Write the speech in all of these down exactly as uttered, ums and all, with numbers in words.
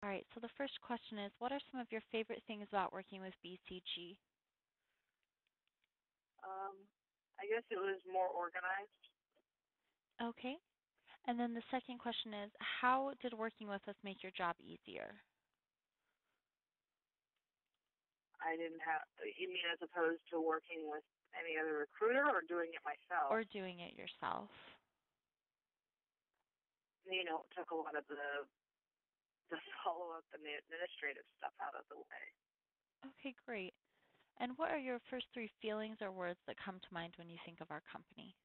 All right, so the first question is, what are some of your favorite things about working with B C G? Um, I guess it was more organized. Okay. And then the second question is, how did working with us make your job easier? I didn't have, you mean as opposed to working with any other recruiter or doing it myself? Or doing it yourself? You know, it took a lot of the, the follow-up and the administrative stuff out of the way. Okay, great. And what are your first three feelings or words that come to mind when you think of our company?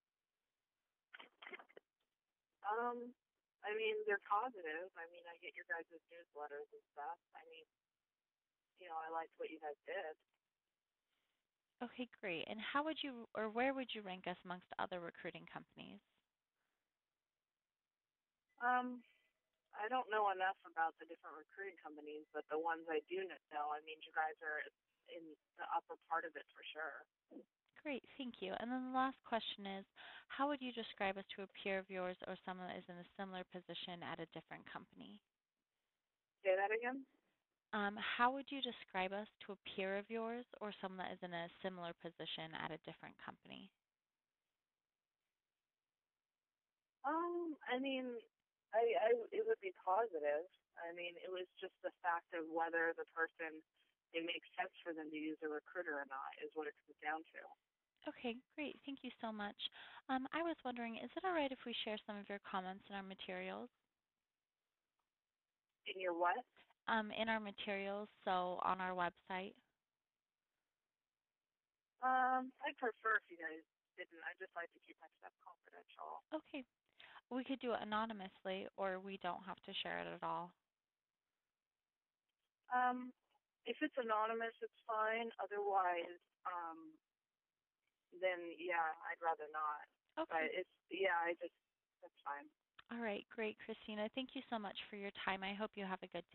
Um, I mean, they're positive. I mean, I get your guys' newsletters and stuff. I mean, you know, I liked what you guys did. Okay, great. And how would you, or where would you rank us amongst other recruiting companies? Um, I don't know enough about the different recruiting companies, but the ones I do know, I mean, you guys are in the upper part of it for sure. Great, thank you. And then the last question is, how would you describe us to a peer of yours or someone that is in a similar position at a different company? Say that again? Um, how would you describe us to a peer of yours or someone that is in a similar position at a different company? Um, I mean, I, I it would be positive. I mean, it was just the fact of whether the person, it makes sense for them to use a recruiter or not is what it comes down to. Okay, great. Thank you so much. Um, I was wondering, is it all right if we share some of your comments in our materials? In your what? Um, in our materials, so on our website? Um, I'd prefer if you guys didn't. I just like to keep my stuff confidential. Okay. We could do it anonymously, or we don't have to share it at all. Um, if it's anonymous, it's fine. Otherwise, um, then yeah, I'd rather not. Okay. But it's yeah, I just that's fine. All right, great, Christina. Thank you so much for your time. I hope you have a good day.